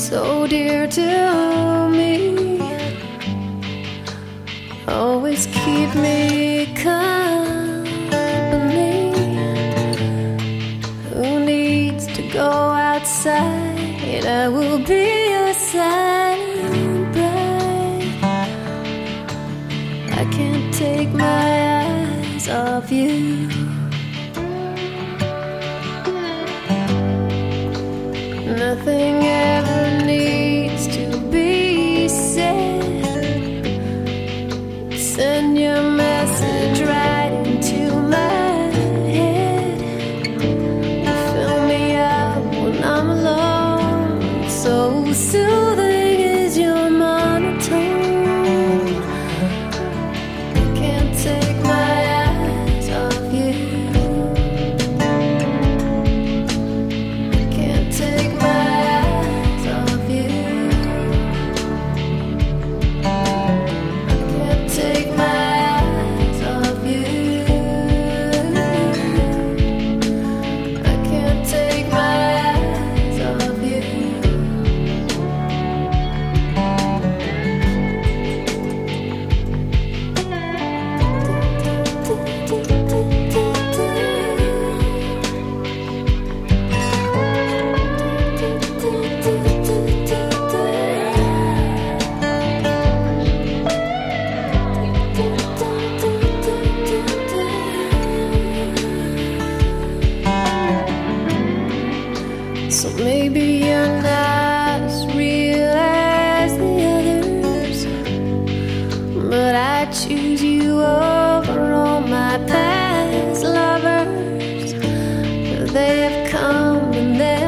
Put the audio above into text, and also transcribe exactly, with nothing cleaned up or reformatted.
so dear to me, always keep me company. Who needs to go outside? I will be your silent bride. I can't take my eyes off you. Nothing ever needs to be said. Send your message right into my head. You fill me up when I'm alone. So soothing is your monotone. I can't take my eyes off you. So maybe you're not as real as the others, but I choose you over all my past lovers. They have come and they